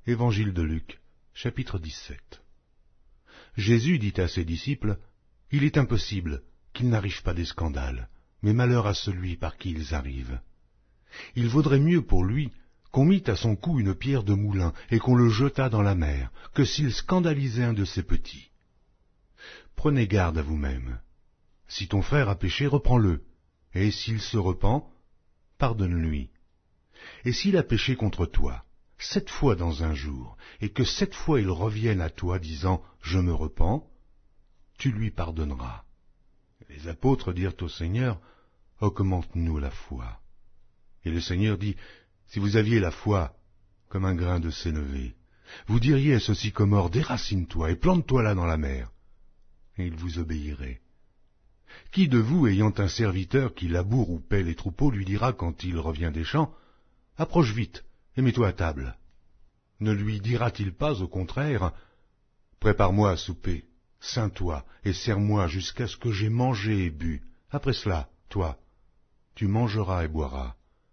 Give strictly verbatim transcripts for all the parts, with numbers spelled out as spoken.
Évangile de Luc, chapitre dix-sept. Jésus dit à ses disciples, « Il est impossible qu'il n'arrive pas des scandales, mais malheur à celui par qui ils arrivent. Il vaudrait mieux pour lui qu'on mît à son cou une pierre de moulin et qu'on le jetât dans la mer, que s'il scandalisait un de ses petits. Prenez garde à vous-même. Si ton frère a péché, reprends-le, et s'il se repent, pardonne-lui. Et s'il a péché contre toi, sept fois dans un jour, et que sept fois il revienne à toi disant « Je me repens », tu lui pardonneras. » Les apôtres dirent au Seigneur « Augmente-nous la foi. » Et le Seigneur dit « Si vous aviez la foi comme un grain de sénévé, vous diriez à ce sycomore « Déracine-toi et plante-toi là dans la mer. » Et il vous obéirait. Qui de vous, ayant un serviteur qui laboure ou paie les troupeaux, lui dira quand il revient des champs « Approche vite et mets-toi à table » ? Ne lui dira-t-il pas, au contraire, « Prépare-moi à souper, ceins-toi et sers-moi jusqu'à ce que j'aie mangé et bu. Après cela, toi, tu mangeras et boiras. »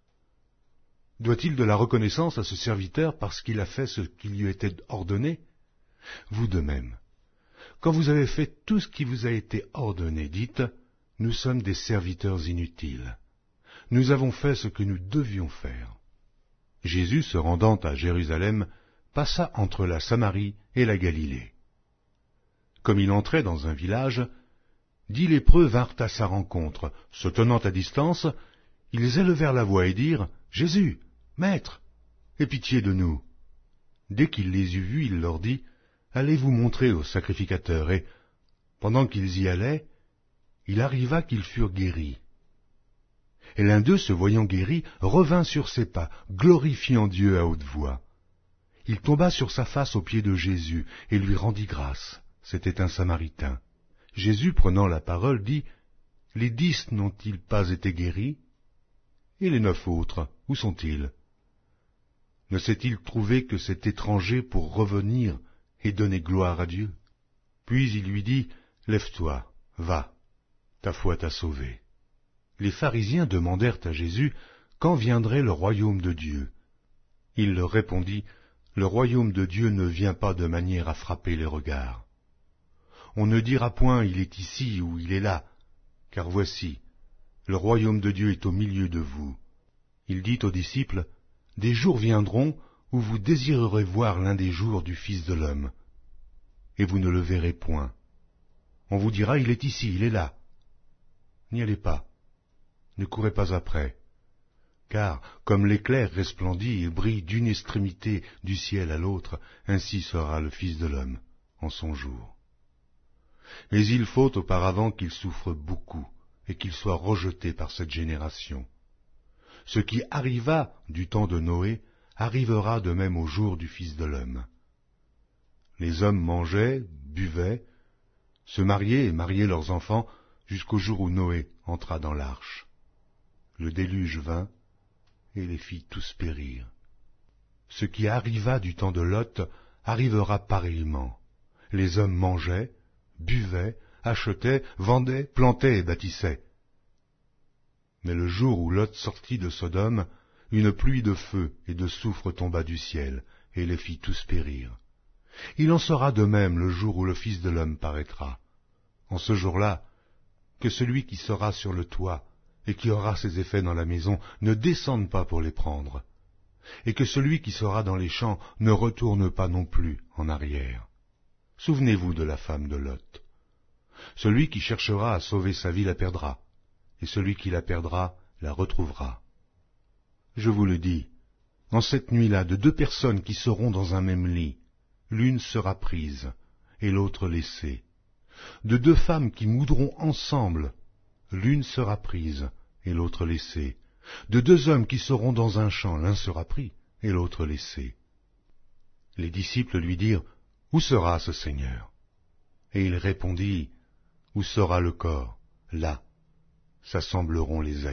Doit-il de la reconnaissance à ce serviteur parce qu'il a fait ce qui lui était ordonné? Vous de même. Quand vous avez fait tout ce qui vous a été ordonné, dites, « Nous sommes des serviteurs inutiles. Nous avons fait ce que nous devions faire. » Jésus, se rendant à Jérusalem, passa entre la Samarie et la Galilée. Comme il entrait dans un village, dix lépreux vinrent à sa rencontre. Se tenant à distance, ils élevèrent la voix et dirent, « Jésus, Maître, aie pitié de nous. » Dès qu'il les eut vus, il leur dit, « Allez vous montrer au sacrificateur. » Et, pendant qu'ils y allaient, il arriva qu'ils furent guéris. Et l'un d'eux, se voyant guéri, revint sur ses pas, glorifiant Dieu à haute voix. Il tomba sur sa face aux pieds de Jésus et lui rendit grâce. C'était un Samaritain. Jésus, prenant la parole, dit, « Les dix n'ont-ils pas été guéris? Et les neuf autres, où sont-ils? Ne s'est-il trouvé que cet étranger pour revenir et donner gloire à Dieu? » Puis il lui dit, « Lève-toi, va, ta foi t'a sauvé. » Les pharisiens demandèrent à Jésus quand viendrait le royaume de Dieu. Il leur répondit, « Le royaume de Dieu ne vient pas de manière à frapper les regards. On ne dira point, il est ici ou il est là, car voici, le royaume de Dieu est au milieu de vous. » Il dit aux disciples, « Des jours viendront où vous désirerez voir l'un des jours du Fils de l'homme, et vous ne le verrez point. On vous dira, il est ici, il est là. N'y allez pas. Ne courez pas après, car comme l'éclair resplendit et brille d'une extrémité du ciel à l'autre, ainsi sera le Fils de l'homme en son jour. Mais il faut auparavant qu'il souffre beaucoup et qu'il soit rejeté par cette génération. Ce qui arriva du temps de Noé arrivera de même au jour du Fils de l'homme. Les hommes mangeaient, buvaient, se mariaient et mariaient leurs enfants jusqu'au jour où Noé entra dans l'arche. Le déluge vint, et les fit tous périr. Ce qui arriva du temps de Lot arrivera pareillement. Les hommes mangeaient, buvaient, achetaient, vendaient, plantaient et bâtissaient. Mais le jour où Lot sortit de Sodome, une pluie de feu et de soufre tomba du ciel, et les fit tous périr. Il en sera de même le jour où le Fils de l'homme paraîtra. En ce jour-là, que celui qui sera sur le toit et qui aura ses effets dans la maison ne descende pas pour les prendre, et que celui qui sera dans les champs ne retourne pas non plus en arrière. Souvenez-vous de la femme de Lot. Celui qui cherchera à sauver sa vie la perdra, et celui qui la perdra la retrouvera. Je vous le dis, en cette nuit-là, de deux personnes qui seront dans un même lit, l'une sera prise et l'autre laissée. De deux femmes qui moudront ensemble, l'une sera prise et l'autre laissée. De deux hommes qui seront dans un champ, l'un sera pris et l'autre laissé. Les disciples lui dirent, « Où sera ce Seigneur ?» Et il répondit, « Où sera le corps? Là s'assembleront les aigles. »